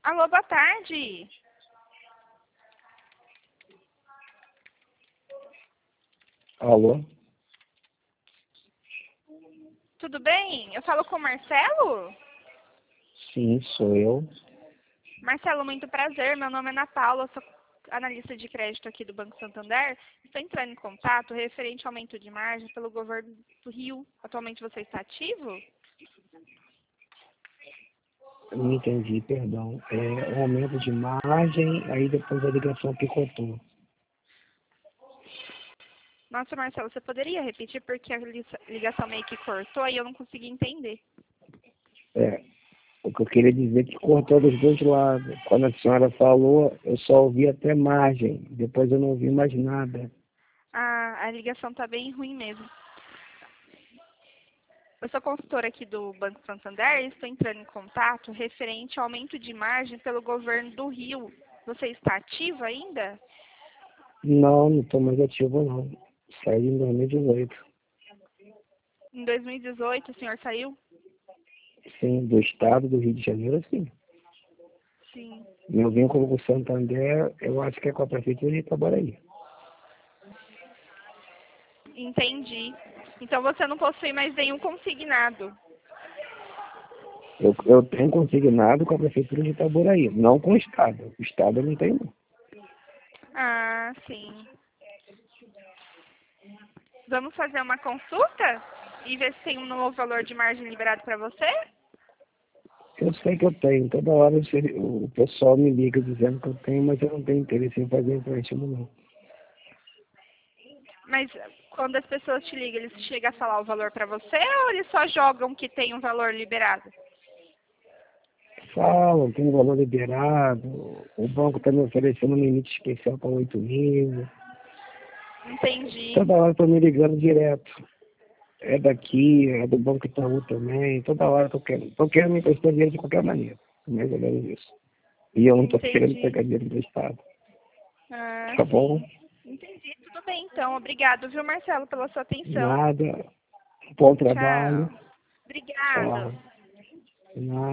Alô, boa tarde. Alô? Tudo bem? Eu falo com o Marcelo? Sim, sou eu. Marcelo, muito prazer. Meu nome é Ana Paula, sou analista de crédito aqui do Banco Santander. Estou entrando em contato referente ao aumento de margem pelo governo do Rio. Atualmente você está ativo? Eu não entendi, perdão. É um aumento de margem, aí depois a ligação picotou. Nossa, Marcelo, você poderia repetir porque a ligação meio que cortou e eu não consegui entender. É, o que eu queria dizer é que cortou dos dois lados. Quando a senhora falou, eu só ouvi até margem. Depois eu não ouvi mais nada. A ligação está bem ruim mesmo. Eu sou consultora aqui do Banco Santander e estou entrando em contato referente ao aumento de margem pelo governo do Rio. Você está ativo ainda? Não estou mais ativo não. Saí em 2018. Em 2018, o senhor saiu? Sim, do estado do Rio de Janeiro, sim. Sim. Meu vínculo com o Santander, eu acho que é com a prefeitura de Itaboraí. Entendi. Então você não possui mais nenhum consignado. Eu tenho consignado com a prefeitura de Itaboraí, não com o estado. O estado eu não tenho não. Ah, sim. Vamos fazer uma consulta e ver se tem um novo valor de margem liberado para você? Eu sei que eu tenho. Toda hora o pessoal me liga dizendo que eu tenho, mas eu não tenho interesse em fazer empréstimo, não. Mas quando as pessoas te ligam, eles chegam a falar o valor para você ou eles só jogam que tem um valor liberado? Falam, tem um valor liberado, o banco está me oferecendo um limite especial para 8.000. Entendi. Toda hora estão me ligando direto. É daqui, é do Banco Itaú também. Toda hora tô querendo me emprestar dinheiro de qualquer maneira. Mais ou menos isso. E eu não estou querendo Entendi. pegar dinheiro emprestado. Ah, Tá bom? sim. Entendi. Tudo bem, então. Obrigado, viu, Marcelo, pela sua atenção. Nada. Bom Tchau. trabalho. Obrigado. Tchau. Nada.